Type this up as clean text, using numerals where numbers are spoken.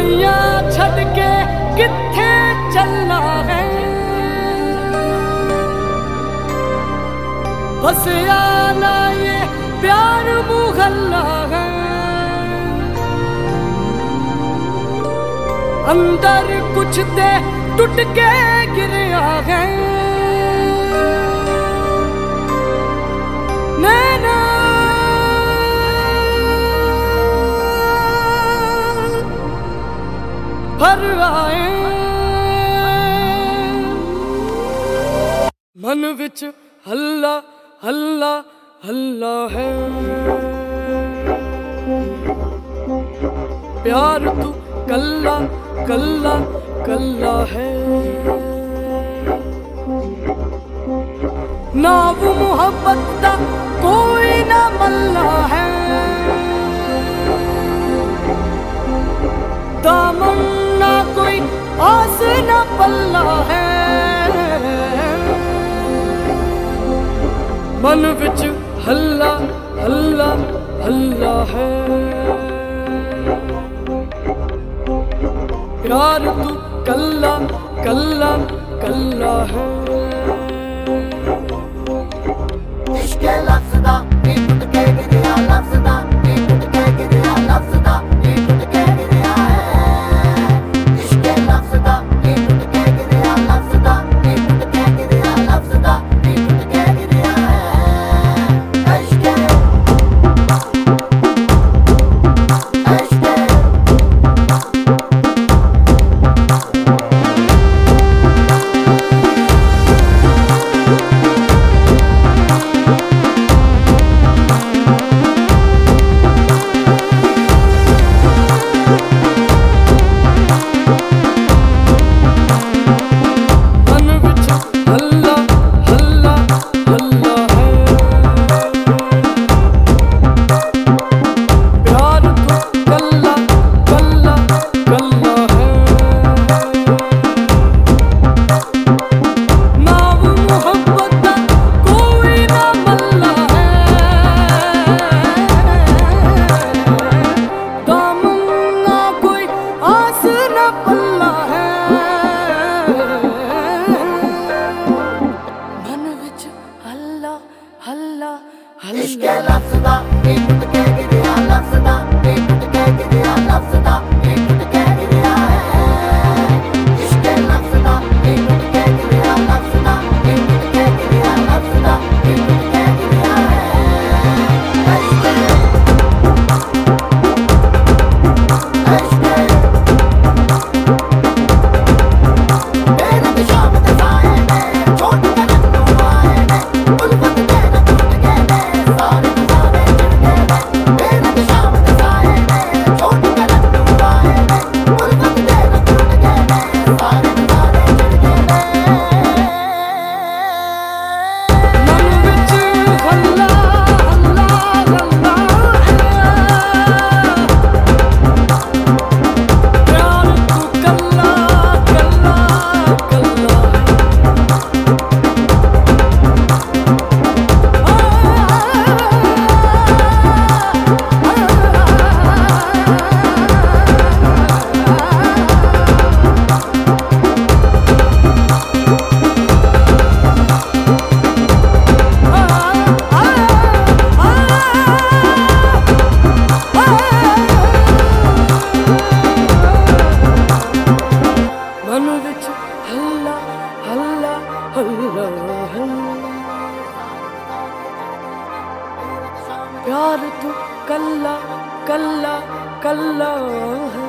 दुनिया छड़ के किथे चलना है, बस आना ये प्यार मुहल्ला है। अंदर कुछ ते टूट के गिरया है, नैना भर आए। मन विच हल्ला हल्ला हल्ला है, प्यार तू कल्ला कल्ला कल्ला है। ना वो मोहब्बत दा कोई ना मल्ला है, दामन ना कोई आस ना पल्ला है। मन विच हल्ला हल्ला हल्ला है, प्यार तू कल्ला कल्ला कल्ला है। इश्क लफ्ज़ दा नी टुट के गिरया, लफ्ज़ दा नी टुट के गिरया, लफ्ज़ दा नी टुट के गिरया है। इश्क लफ्ज़ दा नी टुट के गिरया, लफ्ज़ दा नी टुट के गिरया, लफ्ज़ दा नी टुट के गिरया है। इश्क लफ्ज़ दा नी टुट के गिरया, लफ्ज़ दा नी टुट के गिरया, लफ्ज़ दा नी टुट के गिरया है। इश्क लफ्ज़ दा नी टुट के गिरया, लफ्ज़ दा नी टुट के गिरया, लफ्ज़ दा नी टुट के गिरया है। प्यार तू कल्ला कल्ला कल्ला है।